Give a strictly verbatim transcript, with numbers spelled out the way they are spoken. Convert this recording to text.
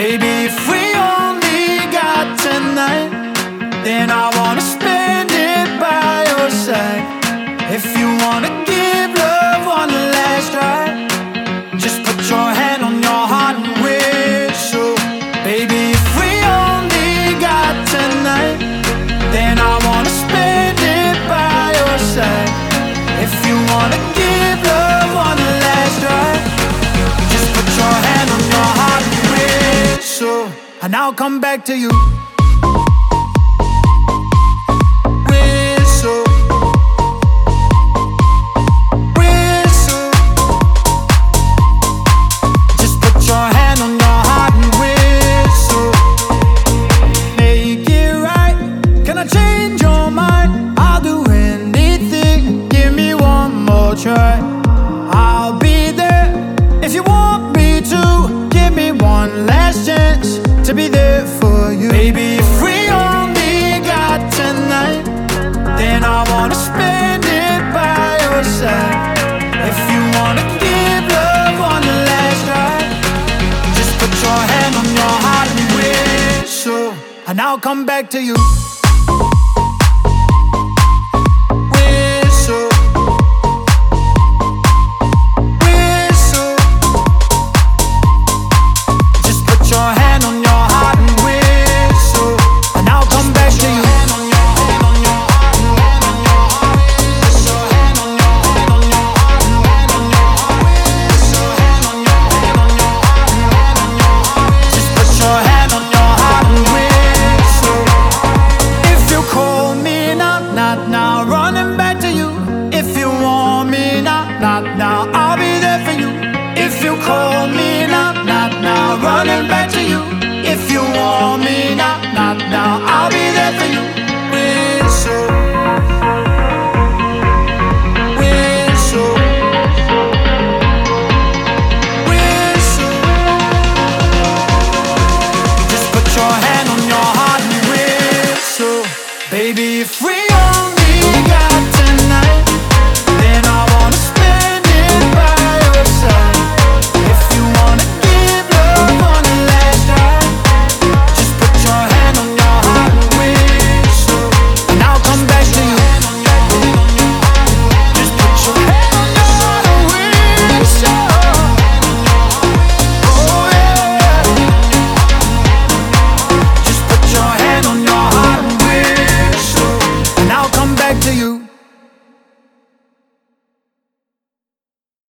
Baby, if we only got tonight, then I wanna spend it by your side. If you wanna give love one last try, just put your hand on your heart and whistle. Baby, if we only got tonight, then I wanna spend it by your side. If you wanna give love one last try, just put your hand on your heart and whistle, and I'll come back to you. Whistle, whistle, just put your hand on your heart and whistle. Make it right, can I change your mind? I'll do anything, give me one more try. I'll be there if you want me to. Give me one last chance to be there for you. Baby, if we only got tonight, then I wanna spend it by your side. If you wanna give love one last try, just put your hand on your heart and whistle, and I'll come back to you. Whistle, whistle, just put your hand on your heart and whistle, and I'll come back to you. Just put your hand on your heart and whistle. If you call me now, not now, running back to you. If you want me now, not now, I'll be there for you. If you call me now, not now, running back to you. If you want me now, not now, I'll be there for you.